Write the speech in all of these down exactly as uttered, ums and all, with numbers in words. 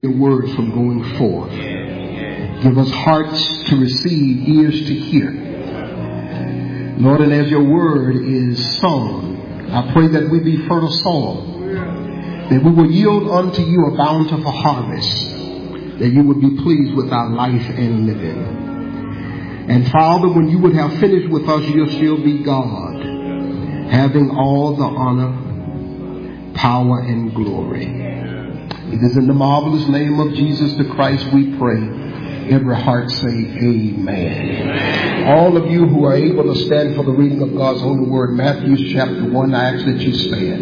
your word from going forth. Give us hearts to receive, ears to hear. Lord, and as your word is sown, I pray that we be fertile soil, that we will yield unto you a bountiful harvest, that you would be pleased with our life and living. And Father, when you would have finished with us, you'll still be God, having all the honor, power, and glory. It is in the marvelous name of Jesus the Christ we pray. Every heart say amen. Amen. All of you who are able to stand for the reading of God's holy word, Matthew chapter one, I ask that you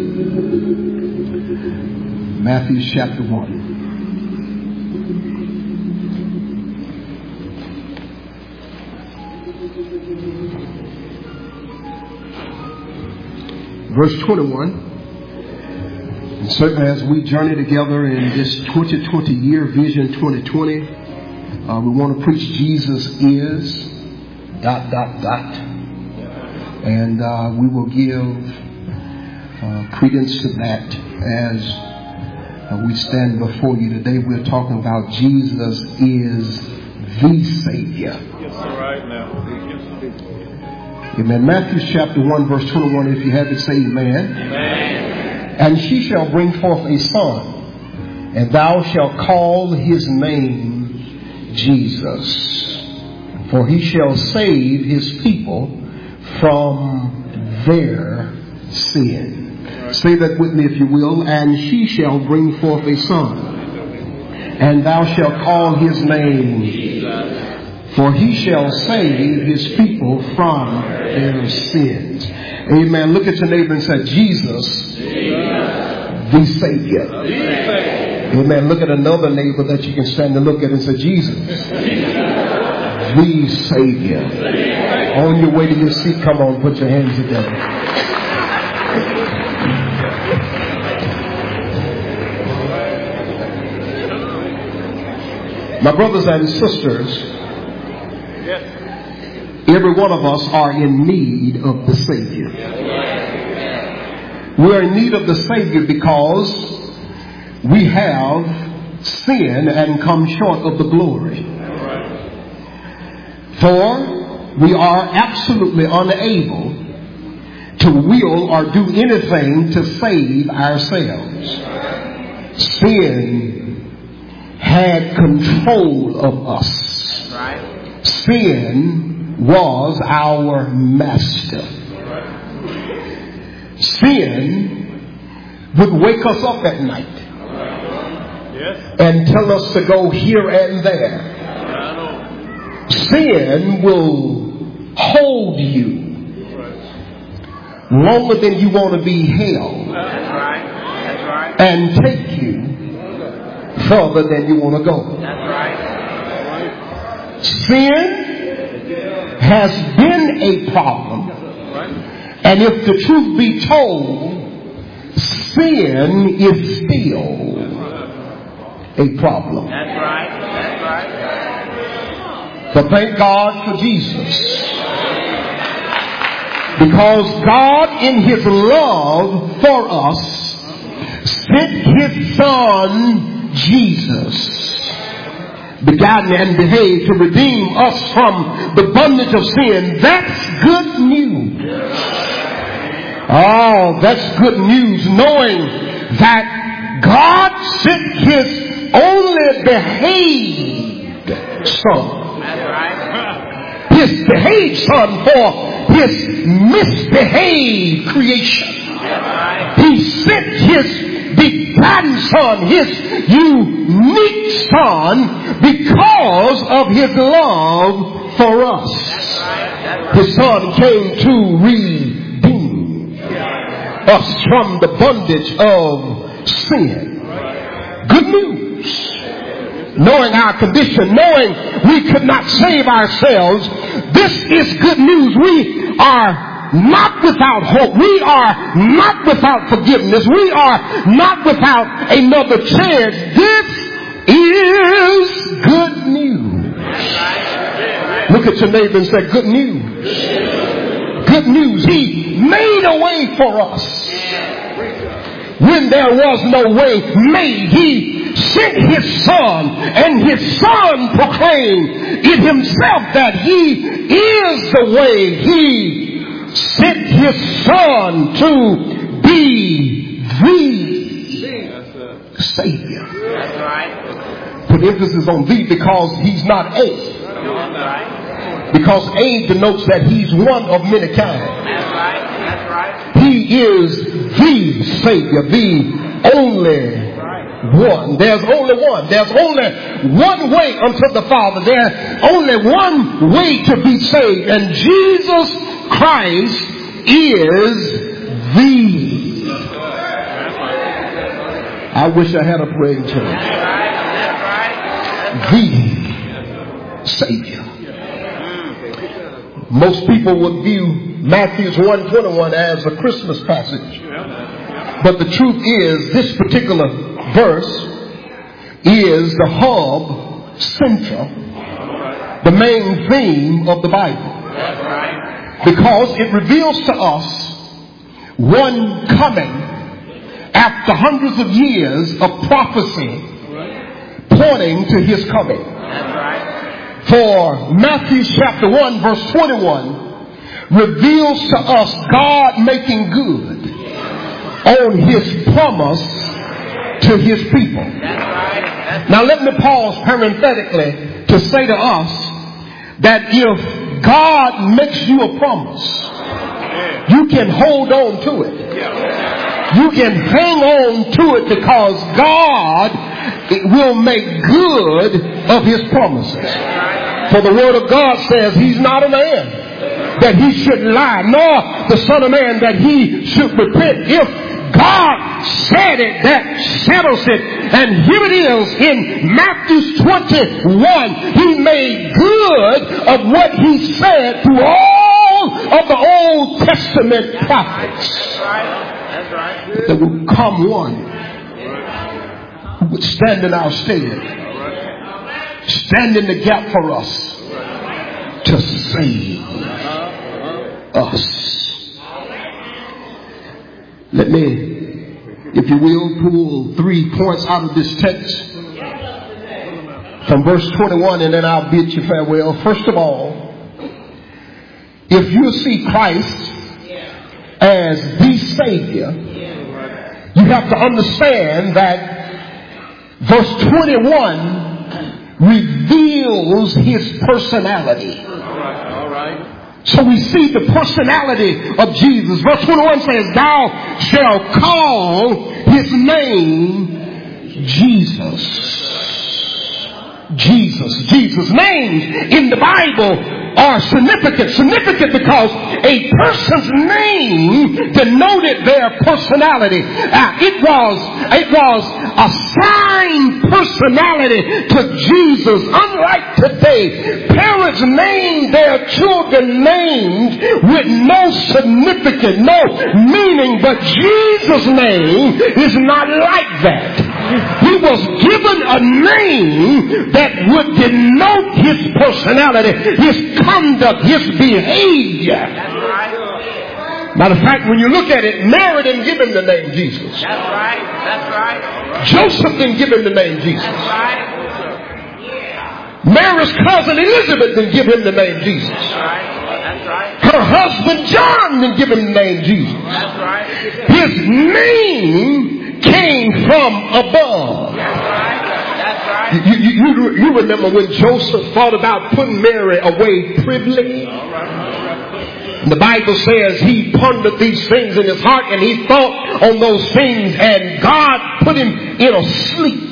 stand. Matthew chapter one. Verse twenty-one. And certainly as we journey together in this twenty twenty year, Vision twenty twenty, uh, we want to preach Jesus is dot, dot, dot. And uh, we will give uh, credence to that as uh, we stand before you today. We're talking about Jesus is the Savior. Yes, sir, right now. Amen. Matthew chapter one, verse twenty-one. If you have it, say amen. Amen. And she shall bring forth a son, and thou shalt call his name Jesus, for he shall save his people from their sin. Right. Say that with me if you will. And she shall bring forth a son, and thou shalt call his name Jesus, for he shall save his people from their sins. Amen. Look at your neighbor and say, Jesus, Jesus. The Savior. Jesus. Amen. Look at another neighbor that you can stand and look at and say, Jesus, Jesus. The Savior. Jesus. On your way to your seat, come on, put your hands together. My brothers and sisters, every one of us are in need of the Savior. We are in need of the Savior because we have sinned and come short of the glory. For we are absolutely unable to will or do anything to save ourselves. Sin had control of us. Sin was our master. Sin would wake us up at night and tell us to go here and there. Sin will hold you longer than you want to be held and take you further than you want to go. Sin has been a problem, and if the truth be told, sin is still a problem. That's right. That's right. But thank God for Jesus, because God in his love for us sent his son Jesus, begotten and behaved to redeem us from the bondage of sin. That's good news. Oh, that's good news, knowing that God sent his only behaved son. His behaved son for his misbehaved creation. He sent his begotten son, his unique son, because of his love for us. His son came to redeem us from the bondage of sin. Good news. Knowing our condition, knowing we could not save ourselves, this is good news. We are not without hope. We are not without forgiveness. We are not without another chance. This is good news. Look at your neighbor and say, good news. Good news. He made a way for us when there was no way made. He sent his son, and his son proclaimed it himself that he is the way. He sent his son to be the Savior. That's right. Put emphasis on the because he's not a. That's right. Because a denotes that he's one of many kinds. That's right. That's right. He is the Savior, the only one. There's only one. There's only one way unto the Father. There's only one way to be saved. And Jesus Christ is the. I wish I had a praying church. The Savior. Most people would view Matthew one twenty-one as a Christmas passage. But the truth is, this particular verse is the hub, central, the main theme of the Bible. Because it reveals to us one coming after hundreds of years of prophecy pointing to his coming. For Matthew chapter one verse twenty-one reveals to us God making good on his promise to his people. Now let me pause parenthetically to say to us that if God makes you a promise, you can hold on to it. You can hang on to it because God will make good of his promises. For the word of God says he's not a man that he should lie, nor the son of man that he should repent. If God said it, that settles it. And here it is in Matthew twenty-one. He made good of what he said to all of the Old Testament prophets. That's right. There will come one who would stand in our stead, stand in the gap for us to save us. Let me, if you will, pull three points out of this text from verse twenty-one, and then I'll bid you farewell. First of all, if you see Christ as the Savior, you have to understand that verse twenty-one reveals his personality. All right. So we see the personality of Jesus. Verse twenty-one says, thou shalt call his name Jesus. Jesus. Jesus. Names in the Bible are significant. Significant because a person's name denoted their personality. Uh, it was, it was assigned personality to Jesus. Unlike today, parents name their children names with no significance, no meaning, but Jesus' name is not like that. He was given a name that would denote his personality, his conduct, his behavior. Matter of fact, when you look at it, Mary didn't give him the name Jesus. That's right. That's right. Joseph didn't give him the name Jesus. That's right. Mary's cousin Elizabeth didn't give him the name Jesus. That's right. That's right. Her husband John didn't give him the name Jesus. That's right. His name came from above. That's right. That's right. You, you, you, you remember when Joseph thought about putting Mary away privily? The Bible says he pondered these things in his heart and he thought on those things, and God put him in a sleep.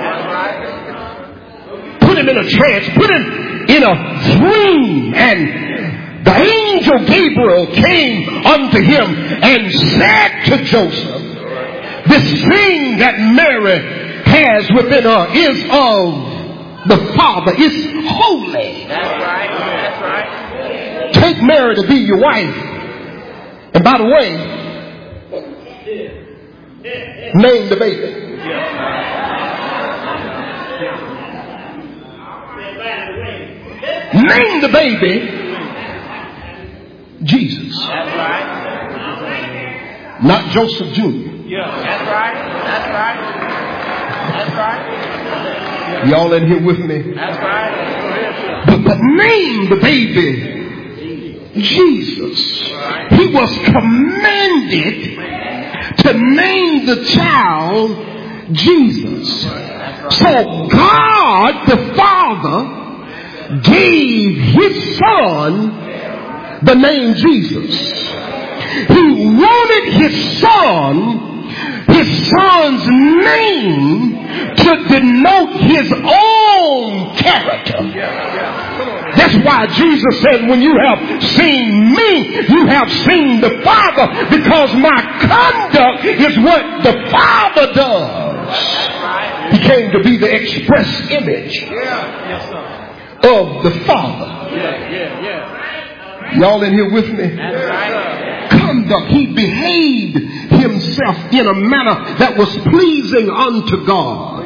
Put him in a trance, put him in a dream, and the angel Gabriel came unto him and said to Joseph, this thing that Mary has within her is of the Father, it's holy. That's right. That's right. Take Mary to be your wife. And by the way, name the baby. Name the baby Jesus. That's right. Not Joseph Junior Yeah. That's right. That's right. That's right. Y'all in here with me? That's right. But, but name the baby Jesus. He was commanded to name the child Jesus. So God the Father gave his son the name Jesus. He wanted his son, his son's name, to denote his own character. That's why Jesus said, when you have seen me, you have seen the Father, because my conduct is what the Father does. He came to be the express image of the Father. Y'all in here with me? Conduct. He behaved himself in a manner that was pleasing unto God.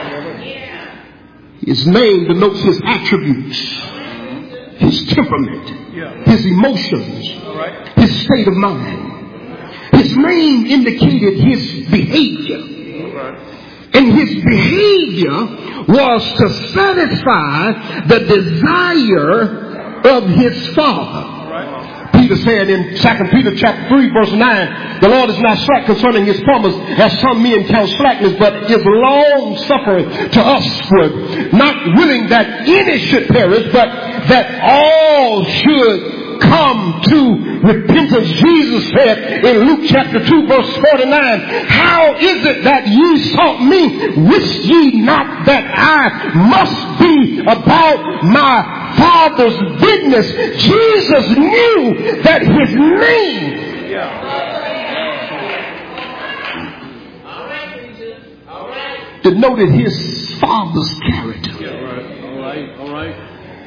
His name denotes his attributes, his temperament, his emotions, his state of mind. His name indicated his behavior. And his behavior was to satisfy the desire of his Father. Peter said in Second Peter chapter three verse nine, the Lord is not slack concerning his promise, as some men count slackness, but is long suffering to usward, not willing that any should perish, but that all should come to repentance. Jesus said in Luke chapter two verse forty-nine, how is it that ye sought me? Wist ye not that I must be about my Father's business? Jesus knew that his name denoted his Father's character. All right, all right.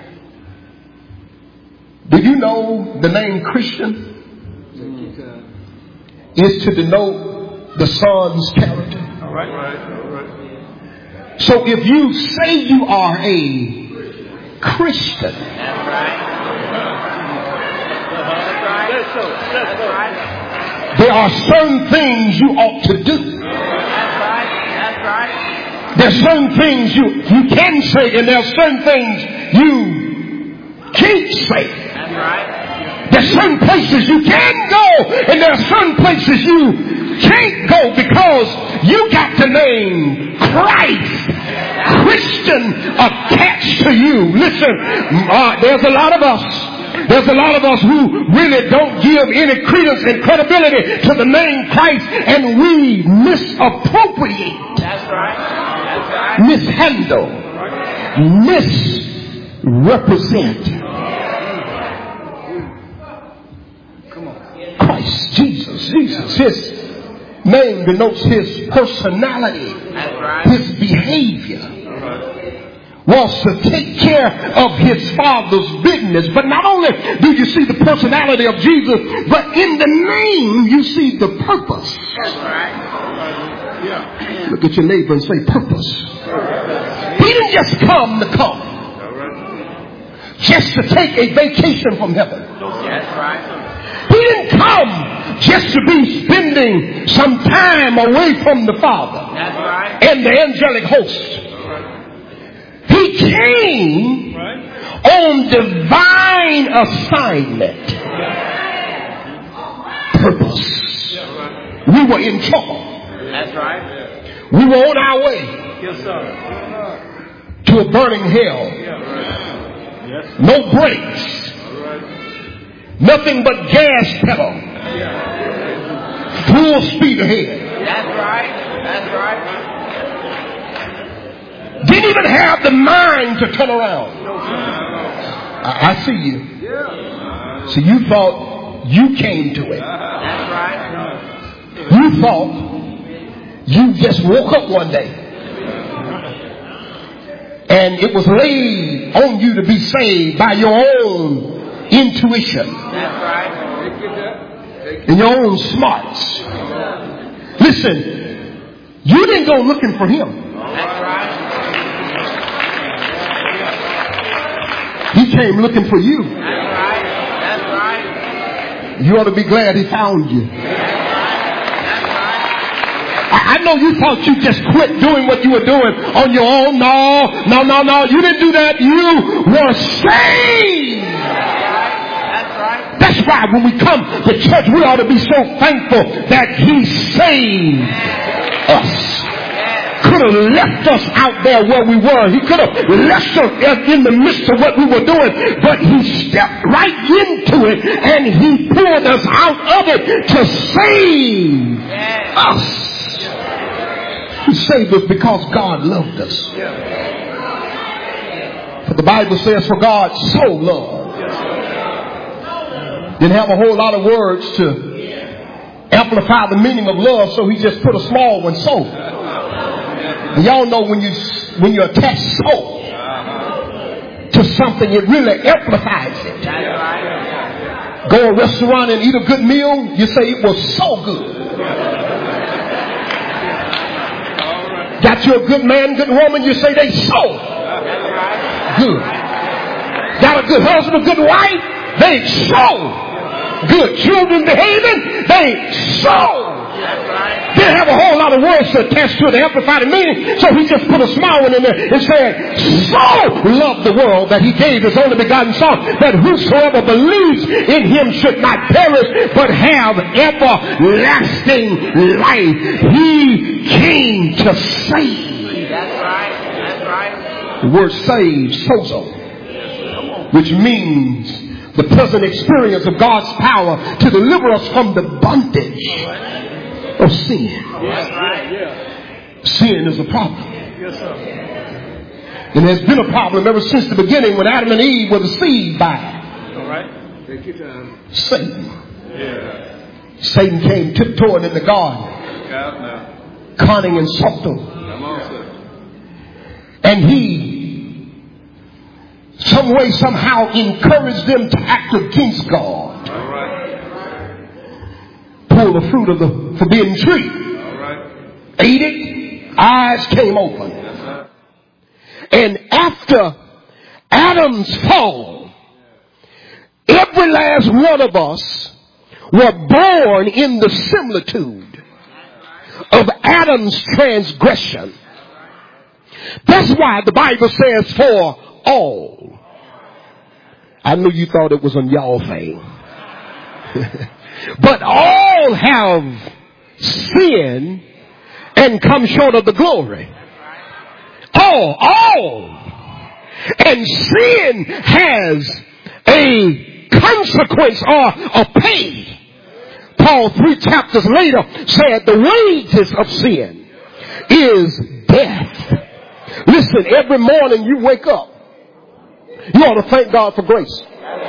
Do you know the name Christian is to denote the Son's character? All right, all right, all right. So if you say you are a Christian, That's right. That's right. That's right. there are certain things you ought to do. That's right. That's right. There's certain things you, you can say, and there's certain things you can't say. That's right. There's certain places you can go, and there are certain places you can't go, because you got the name Christ, Christian, attached to you. Listen, uh, there's a lot of us. There's a lot of us who really don't give any credence and credibility to the name Christ, and we misappropriate, That's right. That's right. mishandle, misrepresent Christ, Jesus, Jesus. His name denotes his personality, That's right. his behavior. Was to take care of his Father's business. But not only do you see the personality of Jesus, but in the name you see the purpose. That's right. Look at your neighbor and say purpose. He didn't just come to come, just to take a vacation from heaven. That's right. He didn't come just to be spending some time away from the Father That's right. and the angelic host. He came on divine assignment. Purpose. We were in trouble. That's right. We were on our way Yes, sir. to a burning hell. No brakes. Nothing but gas pedal. Full speed ahead. That's right. That's right. Didn't even have the mind to turn around. I, I see you. So you thought you came to it. That's right. You thought you just woke up one day and it was laid on you to be saved by your own intuition That's right. and your own smarts. Listen, you didn't go looking for him. That's right. He came looking for you. That's right. That's right. You ought to be glad he found you. That's right. That's right. I know you thought you just quit doing what you were doing on your own. No, no, no, no. You didn't do that. You were saved. That's right. That's why when we come to church, we ought to be so thankful that He saved us. Could have left us out there where we were. He could have left us in the midst of what we were doing. But He stepped right into it and He pulled us out of it to save us. He saved us because God loved us. But the Bible says, for God so loved. Didn't have a whole lot of words to amplify the meaning of love, so He just put a small one, so. And y'all know when you when you attach so to something, it really amplifies it. Go to a restaurant and eat a good meal, you say it was so good. Got you a good man, good woman, you say they so good. Got a good husband, a good wife, they so good. Children behaving, they so. Didn't have a whole lot of words to attach to it to amplify the meaning, so He just put a small one in there and said, so loved the world that He gave His only begotten Son, that whosoever believes in Him should not perish but have everlasting life. He came to save. That's right. That's right. The word save, sozo, which means the present experience of God's power to deliver us from the bondage of sin. That's right. Sin is a problem. Yes, sir. And there's been a problem ever since the beginning when Adam and Eve were deceived by All right. Take your time. Satan. Yeah. Satan came tiptoeing in the garden, Look out now. cunning and subtle. Come on, sir. And he, some way, somehow encouraged them to act against God. All right. Pull the fruit of the forbidden tree. All right. Ate it. Eyes came open. Yes, sir. And after Adam's fall, every last one of us were born in the similitude of Adam's transgression. That's why the Bible says for all. I knew you thought it was on y'all thing. But all have sinned and come short of the glory. All, all. And sin has a consequence or a pay. Paul, three chapters later, said the wages of sin is death. Listen, every morning you wake up, you ought to thank God for grace.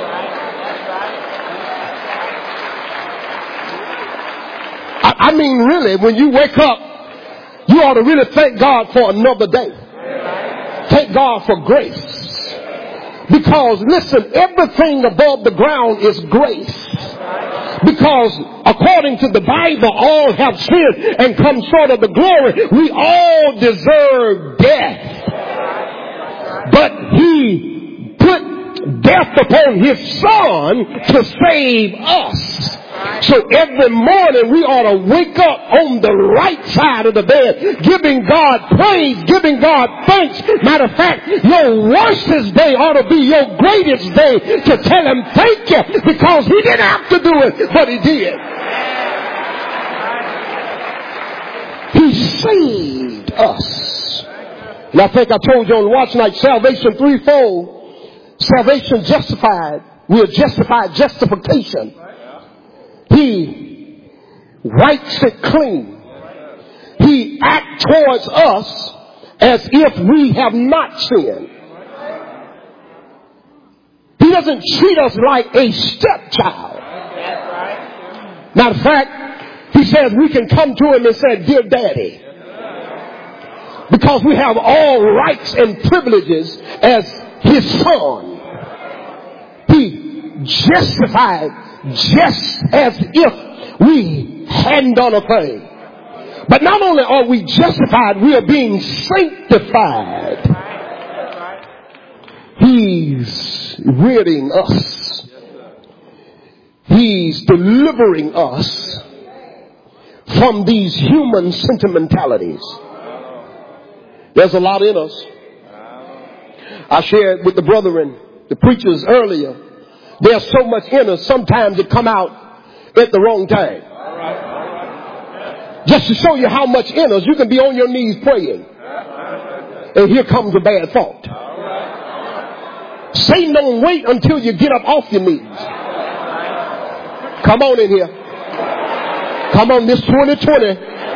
I, I mean, really, when you wake up, you ought to really thank God for another day. Thank God for grace. Because, listen, everything above the ground is grace. Because according to the Bible, all have sinned and come short of the glory. We all deserve death. But He put death upon His Son to save us. So every morning we ought to wake up on the right side of the bed, giving God praise, giving God thanks. Matter of fact, your worstest day ought to be your greatest day to tell Him thank you, because He didn't have to do it, but He did. He saved us. And I think I told you on watch night, salvation threefold. Salvation justified. We are justified, justification. He wipes it clean. He acts towards us as if we have not sinned. He doesn't treat us like a stepchild. Matter of fact, He says we can come to Him and say, dear Daddy. Because we have all rights and privileges as His Son. He justified just as if we hadn't done a thing. But not only are we justified, we are being sanctified. He's ridding us. He's delivering us from these human sentimentalities. There's a lot in us. I shared with the brethren, the preachers earlier, there's so much in us, sometimes it come out at the wrong time. Just to show you how much in us, you can be on your knees praying. And here comes a bad thought. Satan don't wait until you get up off your knees. Come on in here. Come on, this twenty twenty.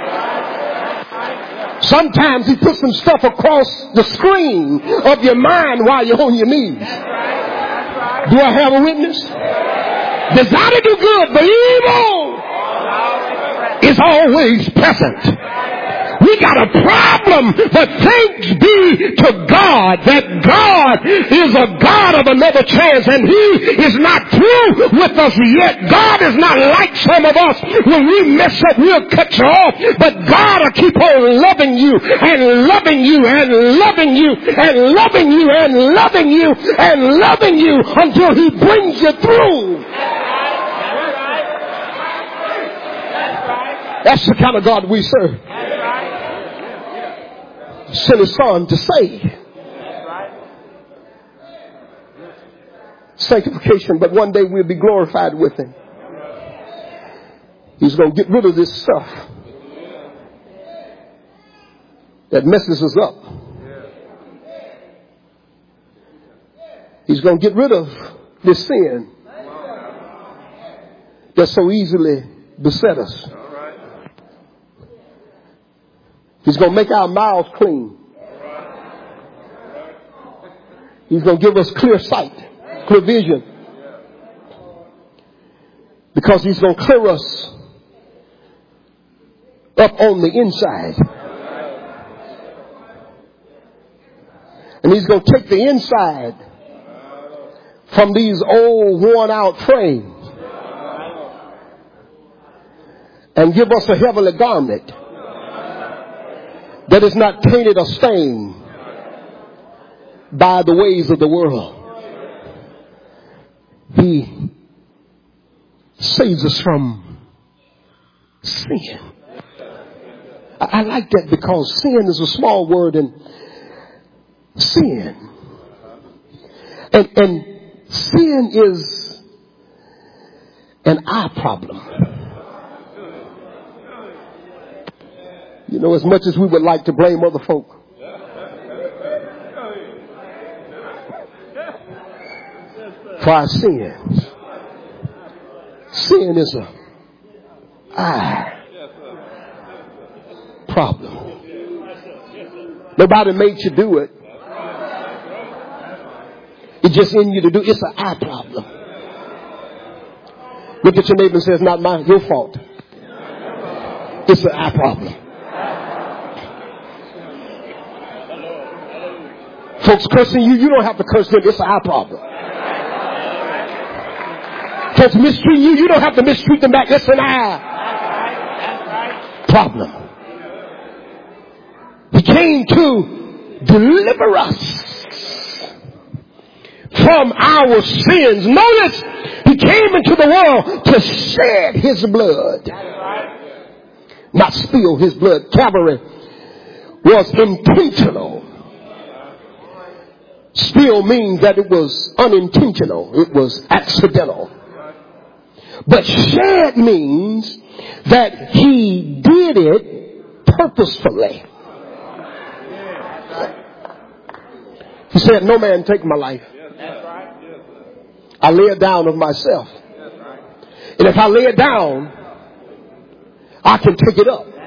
Sometimes he puts some stuff across the screen of your mind while you're on your knees. Do I have a witness? Desire to do good, but evil is always present. We got a problem, but thanks be to God that God is a God of another chance, and He is not through with us yet. God is not like some of us. When we mess up, we'll cut you off, but God will keep on loving you and loving you and loving you and loving you and loving you and loving you until He brings you through. That's the kind of God we serve. Sent His Son to save. Sanctification, but one day we'll be glorified with Him. He's going to get rid of this stuff that messes us up. He's going to get rid of this sin that so easily beset us. He's going to make our mouths clean. He's going to give us clear sight, clear vision. Because He's going to clear us up on the inside. And He's going to take the inside from these old worn out frames and give us a heavenly garment that is not tainted or stained by the ways of the world. He saves us from sin. I, I like that because sin is a small word, and sin. And, and sin is an eye problem. You know, as much as we would like to blame other folk, for our sins, sin is a eye problem. Nobody made you do it. It's just in you to do. It's an eye problem. Look at your neighbor and say, it's not my, your fault. It's an eye problem. Folks cursing you, you don't have to curse them. It's an eye problem. Folks mistreat you, you don't have to mistreat them back. It's an eye problem. He came to deliver us from our sins. Notice, He came into the world to shed His blood, not spill His blood. Calvary was intentional. Spill means that it was unintentional. It was accidental. But shed means that He did it purposefully. He said, no man take my life. I lay it down of myself. And if I lay it down, I can take it up.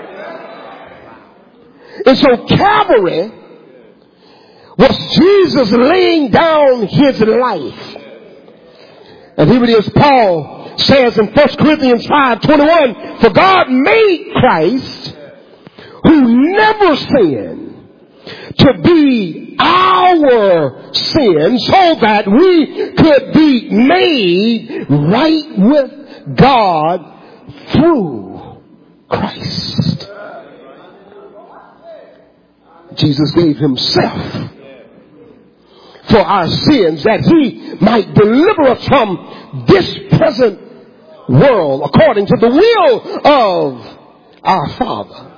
And so Calvary was Jesus laying down His life. And here it is, Paul says in First Corinthians five twenty-one, for God made Christ, who never sinned, to be our sin, so that we could be made right with God through Christ. Jesus gave Himself for our sins, that He might deliver us from this present world according to the will of our Father.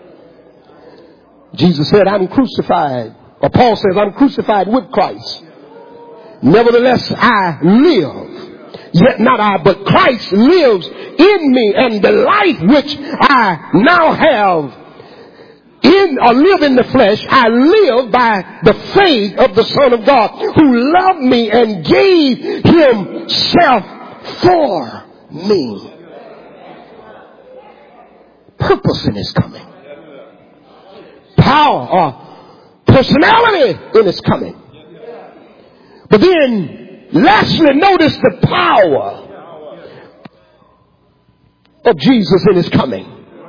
Jesus said, I'm crucified. Or Paul says, I'm crucified with Christ. Nevertheless, I live. Yet not I, but Christ lives in me. And the life which I now have in or live in the flesh, I live by the faith of the Son of God, who loved me and gave himself for me. Purpose in his coming. Power or personality in his coming. But then, lastly, notice the power of Jesus in his coming.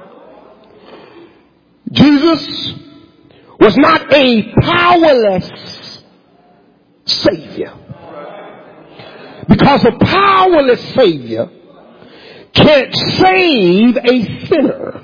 Jesus was not a powerless Savior. Because a powerless Savior can't save a sinner.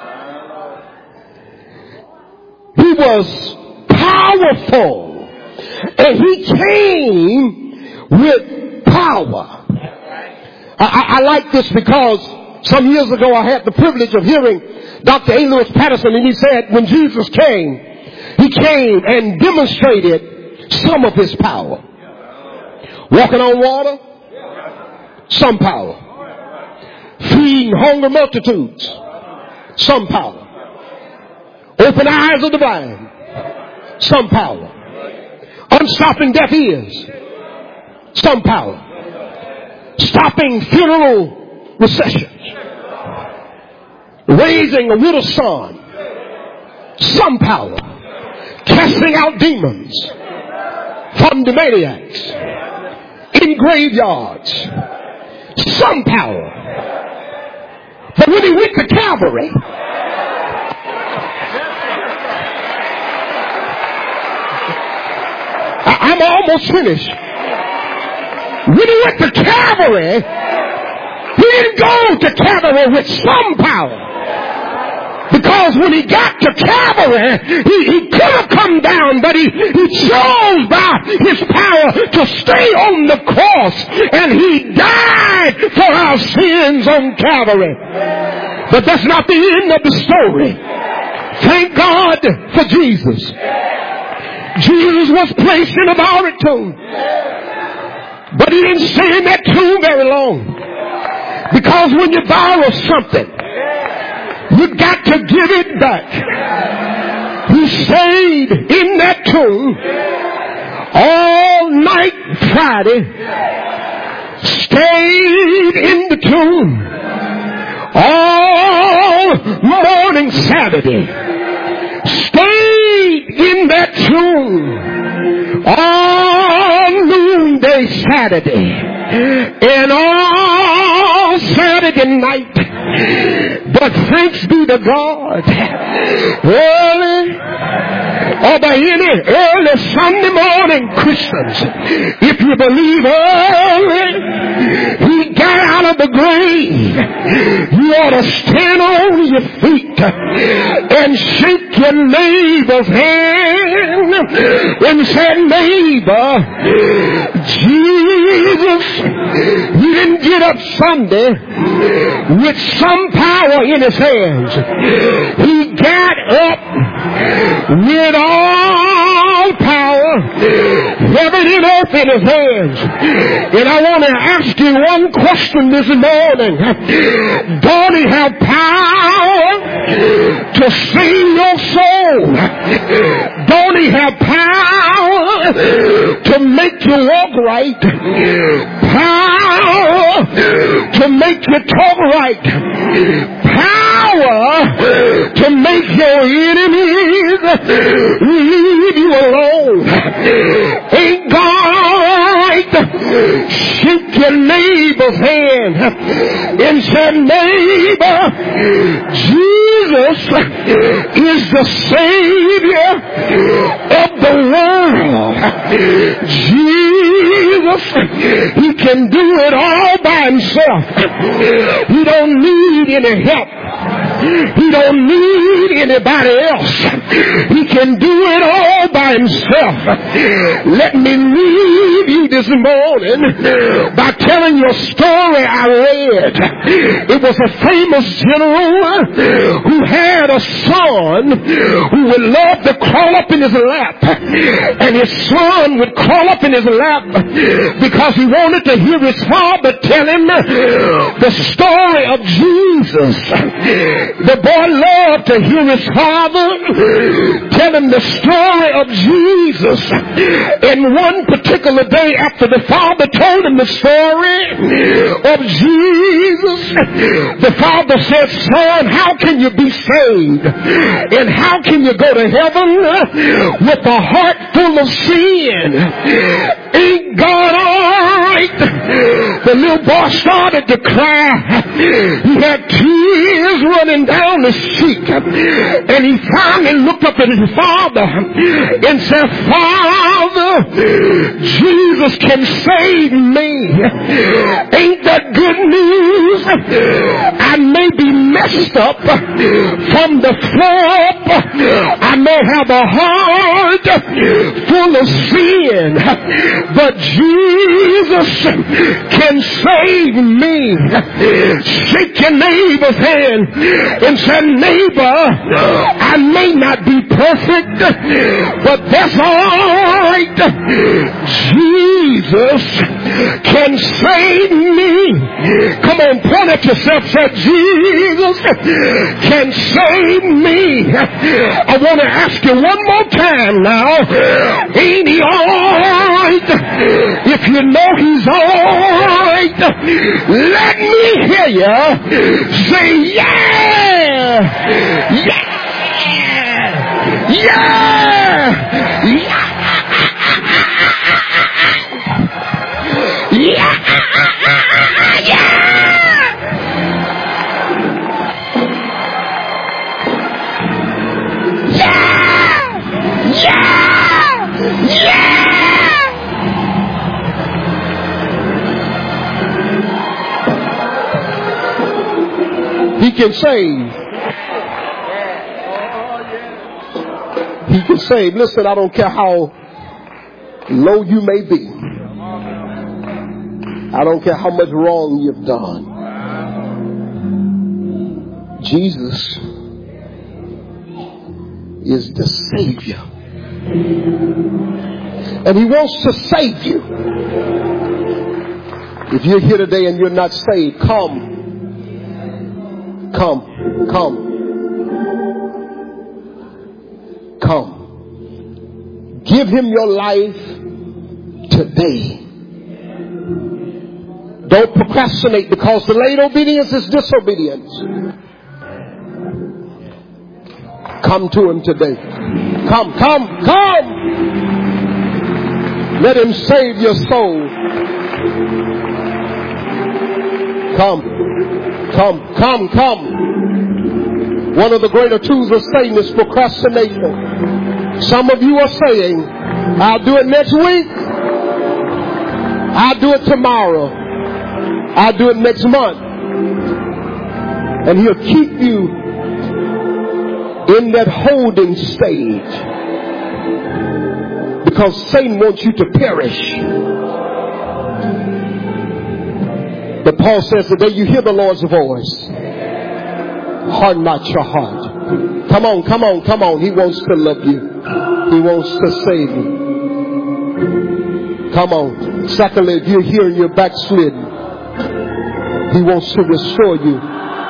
He was powerful, and he came with power. I, I, I like this because some years ago I had the privilege of hearing Doctor A. Lewis Patterson, and he said when Jesus came, he came and demonstrated some of his power. Walking on water, some power. Feeding hungry multitudes, some power. Open eyes of the blind, some power. Unstopping deaf ears, some power. Stopping funeral processions. Raising a widow's son, some power. Casting out demons from the maniacs in graveyards, some power. But when he went to Calvary, I, I'm almost finished. When he went to Calvary, he didn't go to Calvary with some power. Because when he got to Calvary, he, he could have come down, but he, he chose by his power to stay on the cross, and he died for our sins on Calvary. But that's not the end of the story. Thank God for Jesus. Jesus was placed in a borrowed tomb, but he didn't stay in that tomb very long. Because when you borrow something, you got to give it back. He stayed in that tomb all night Friday, stayed in the tomb all morning Saturday, stayed in that tomb all noonday Saturday, and all Saturday night. But thanks be to God, early or by any early Sunday morning Christians, if you believe early, he got out of the grave. You ought to stand on your feet and shake your neighbor's hand and say, neighbor, Jesus, he didn't get up Sunday with some power in his hands. He got up with all power, heaven and earth in his hands. And I want to ask you one question this morning. Don't he have power to save your soul? Don't he have power to make you walk right? Power to make you talk right? Power to make your enemies leave you alone? Ain't God right? Shake your neighbor's hand and say, neighbor, Jesus is the Savior of the world. Jesus, he can do it all by himself. He don't need any help. He don't need need anybody else. He can do it all by himself. Let me leave you this morning by telling you a story I read. It was a famous general who had a son who would love to crawl up in his lap. And his son would crawl up in his lap because he wanted to hear his father tell him the story of Jesus. The boy loved to hear his father tell him the story of Jesus. And one particular day after the father told him the story of Jesus, the father said, son, how can you be saved? And how can you go to heaven with a heart full of sin? Ain't God all right? The little boy started to cry. He had tears running down his cheek. And he finally looked up at his father and said, Father, Jesus can save me. Ain't that good news? I may be messed up from the floor up. I may have a heart full of sin, but Jesus can save me. Shake your neighbor's hand and say, neighbor, I may not be perfect, but that's all right. Jesus can save me. Come on, point at yourself, say, Jesus can save me. I want to ask you one more time now, ain't he all right? If you know he's all right, let me hear you say, yeah, yeah, yeah, yeah. Yeah! Yeah! Yeah! Yeah! He can save. He can save. Listen, I don't care how low you may be. I don't care how much wrong you've done. Jesus is the Savior. And He wants to save you. If you're here today and you're not saved, come. Come. Come. Come. Give Him your life today. Don't procrastinate, because delayed obedience is disobedience. Come to Him today. Come, come, come. Let Him save your soul. Come, come, come, come. One of the greater tools of Satan is procrastination. Some of you are saying, I'll do it next week. I'll do it tomorrow. I'll do it next month. And He'll keep you in that holding stage, because Satan wants you to perish. But Paul says, the day you hear the Lord's voice, harden not your heart. Come on, come on, come on. He wants to love you. He wants to save you. Come on. Secondly, if you're here and you're backslidden, He wants to restore you.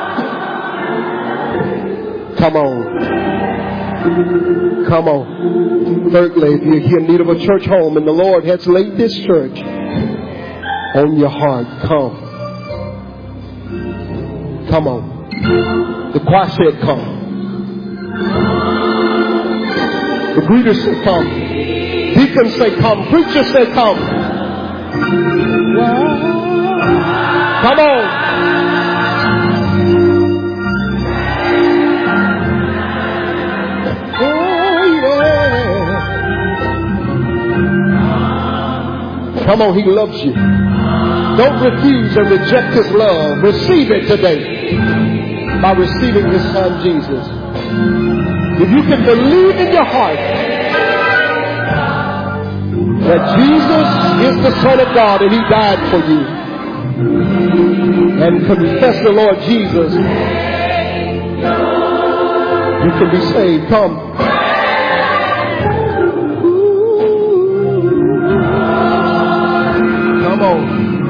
Come on. Come on. Thirdly, if you're here in need of a church home and the Lord has laid this church on your heart, come. Come on. The choir said come. The greeter said come. Deacon said come. Preacher said come. Come on. Oh, yeah. Come on, He loves you. Don't refuse and reject His love. Receive it today by receiving His Son Jesus. If you can believe in your heart that Jesus is the Son of God and He died for you, and confess the Lord Jesus, you can be saved. Come. Come on.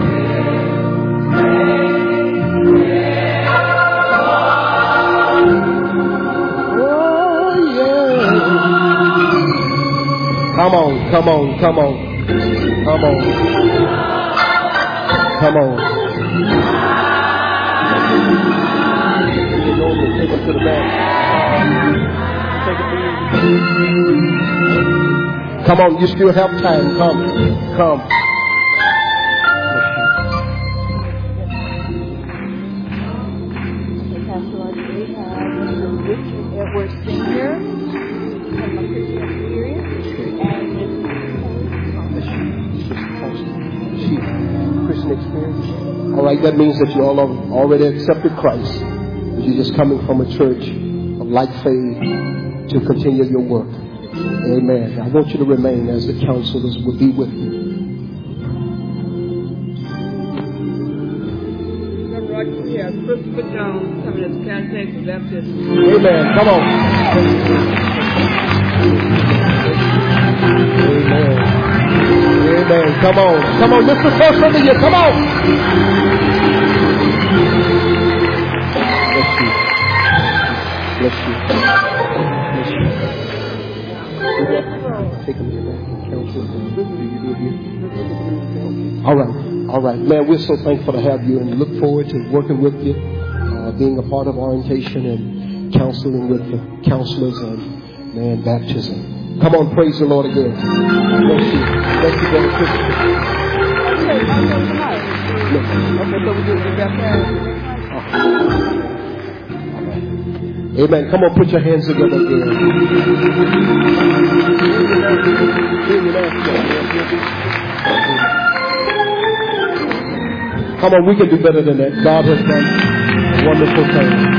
Oh, yeah. Come on, come on, come on. Come on. Come on. Take it to the back. Come on, you still have time. Come. Come. Pastor Audrey, uh, Mister Richard Edwards Senior from a Christian experience, and Christian experience. All right, that means that you all have already accepted Christ. You're just coming from a church of like faith to continue your work. Amen. I want you to remain as the counselors will be with you. Reverend Roger, we have Christopher Jones coming as candidate for Baptist. Amen. Come on. Amen. Amen. Come on. Come on. Lift the first under you. Come on. Bless you. Bless you. Bless you. Take them to the back and counsel them. Do you do it here? All right. All right. Man, we're so thankful to have you and look forward to working with you, uh, being a part of orientation and counseling with the counselors and, man, baptism. Come on, praise the Lord again. Bless you. Bless you, brother Christopher. okay, I'll go tonight. Look. Okay, so we do the baptism. Amen. Come on, put your hands together again. Come on, we can do better than that. God has done a wonderful thing.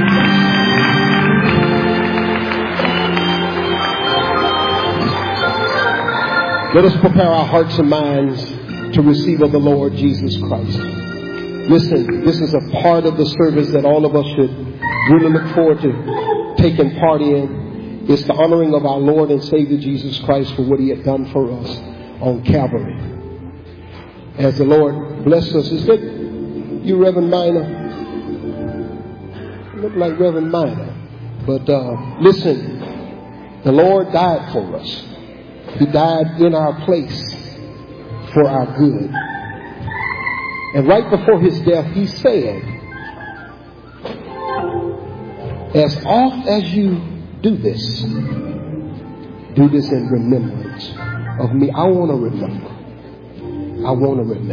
Let us prepare our hearts and minds to receive of the Lord Jesus Christ. Listen, this is a part of the service that all of us should really look forward to taking part in. It's the honoring of our Lord and Savior Jesus Christ for what He had done for us on Calvary. As the Lord blessed us, is that you, Reverend Minor? You look like Reverend Minor. But uh, listen, the Lord died for us. He died in our place for our good. And right before His death, He said, as oft as you do this, do this in remembrance of me. I want to remember. I want to remember.